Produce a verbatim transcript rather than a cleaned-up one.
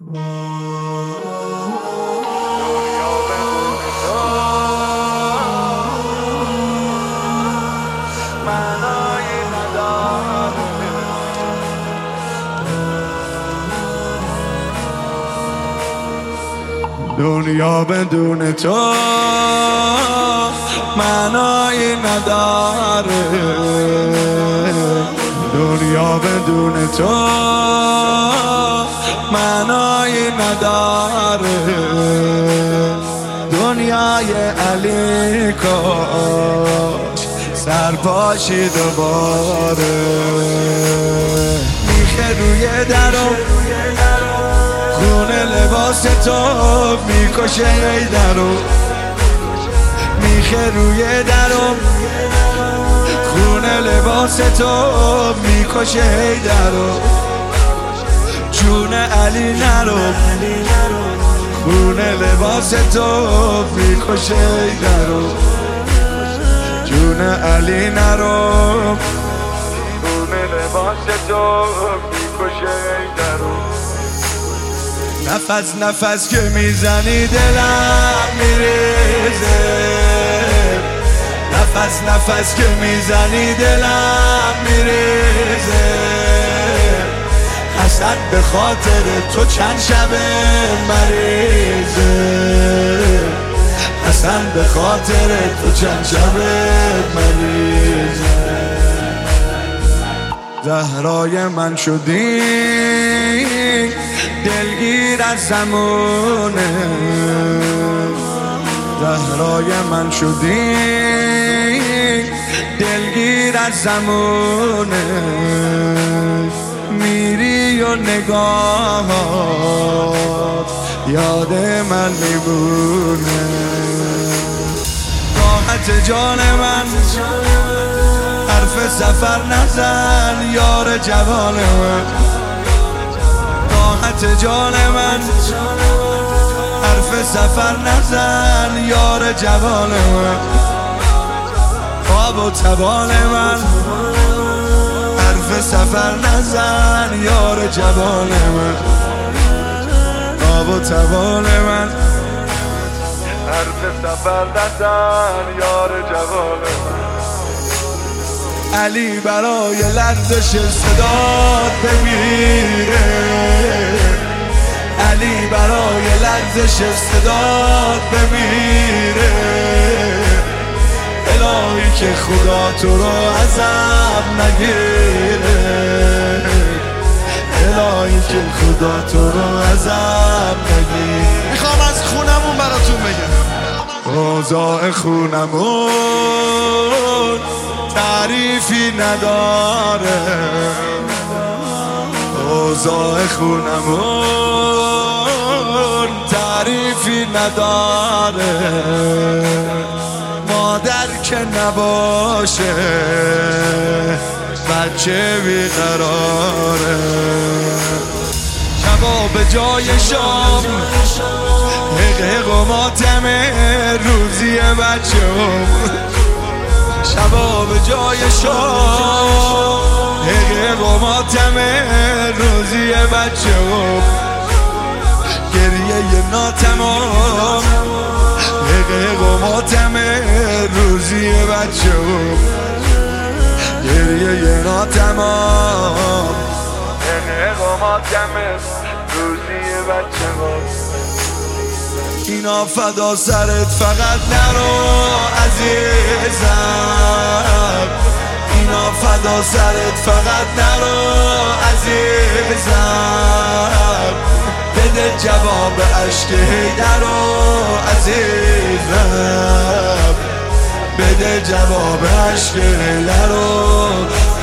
دنیا بدون تو معنایی نداره، دنیا بدون تو معنایی نداره، دنیای علی کاش سرپاشی دوباره. میخه روی درم خونه لباس تو میکشه ای درو، میخه روی درم خونه لباس تو میکشه ای درو. جون علی نرو خونه لباس تو میکشه ای درو، جون علی نرو خونه لباس تو میکشه ای درو. نفس نفس که میزنی دلم میریزه، نفس نفس که میزنی دلم میریزه. حسن به خاطر تو چند شبه مریضه، حسن به خاطر تو چند شبه مریضه. زهرای من شدی دلگیر از زمونه، زهرای من شدی دلگیر از زمونه. میری و نگاهات یاد من میمونه. راحت جان من حرف سفر نزن یار جوان من، راحت جان من حرف سفر نزن یار جوان من. خواب و توان من حرف سفر نزن یار جوان من، خواب و توان من حرف سفر نزن یار جوان من. علی برای لرزش صدات بمیره، علی برای لرزش صدات بمیره. الهی که خدا تو رو عذاب نگیره، الهی که خدا تو رو عذاب نگیره. میخوام از خونمون براتون بگم، اوضاع خونمون تعریفی نداره، اوضاع خونمون تعریفی نداره. مادر که نباشه بچه بیقراره. شبا به جای شام حقیق و ماتم روزی بچه هم، شبا به جای شام حقیق و ماتم روزی بچه هم. گریه ناتمام حقیق و ماتم روزی بچه هم، گریه ناتمام حقیق و ماتم روزی بچه هم. اینا فدا سرت فقط نرو عزیزم، اینا فدا سرت فقط نرو عزیزم. بده جواب عشق حیدرو عزیزم، بده جواب عشق حیدرو